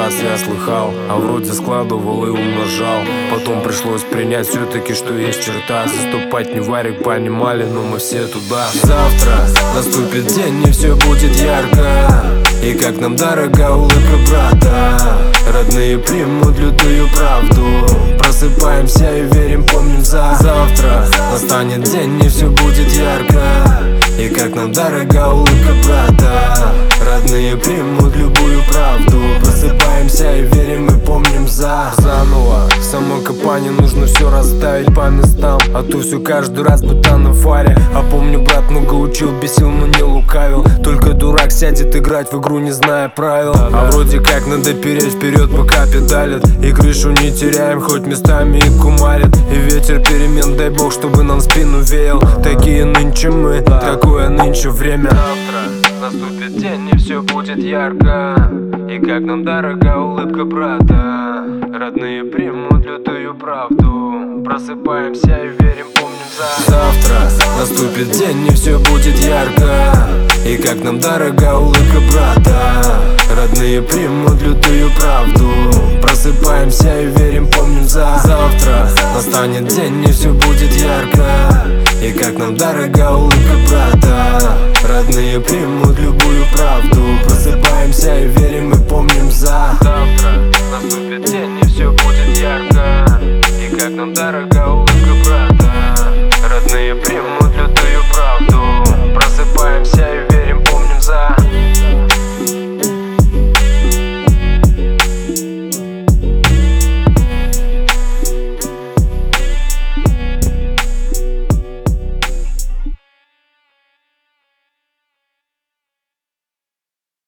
раз я слыхал, а вроде складывал и умножал. Потом пришлось принять все-таки, что есть черта. Заступать не варик, понимали, но мы все туда. Завтра наступит день, и все будет ярко, и как нам дорога улыбка брата. Родные примут лютую правду. Просыпаемся и верим, помним завтра настанет день, и все будет ярко, и как нам дорога улыбка брата. Родные примут любую правду. Просыпаемся и верим, и помним заново. В самокопании нужно все расставить по местам, а то все каждый раз будто на фаре. А помню, брат много учил, бесил, но не лукавил. Только дурак сядет играть в игру, не зная правил. А вроде как надо переть вперед, пока педалит, и крышу не теряем, хоть местами и кумарит. И ветер перемен, дай бог, чтобы нам спину веял. Такие нынче мы, такое нынче время. Завтра наступит день, и все будет ярко, и как нам дорога улыбка брата. Родные примут лютую правду. Просыпаемся и верим, помним завтра наступит день, и все будет ярко, и как нам дорога улыбка брата. Родные примут лютую правду. Просыпаемся и верим, помним завтра настанет день, и все будет ярко, и как нам дорога улыбка брата. Родные примут любую правду. Просыпаемся и верим, и помним завтра.